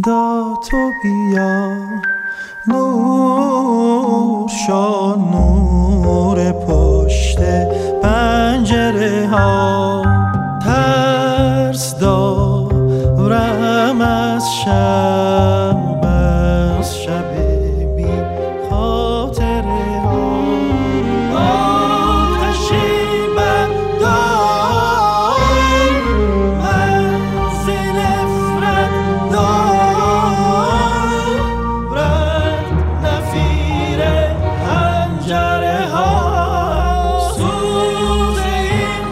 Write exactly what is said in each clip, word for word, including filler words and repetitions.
دا تو بیا نور شو، نور پشت پنجره ها، ترس دارم از شب، از شب بی خاطره ها. آتشی بردار من ز نفرت دار، رد نفیر حنجره ها، سوز این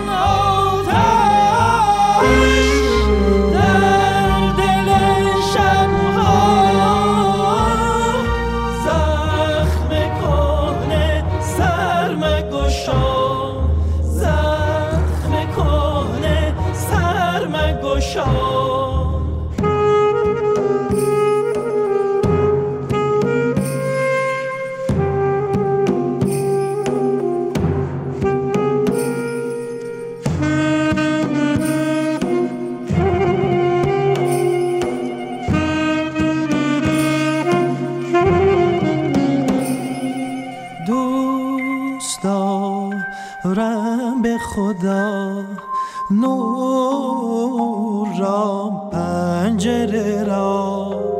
آتش در دل شب ها، زخم کهنه سر مگشا، زخم کهنه سر مگشا. دوست دارم به خدا نور را، پنجره را،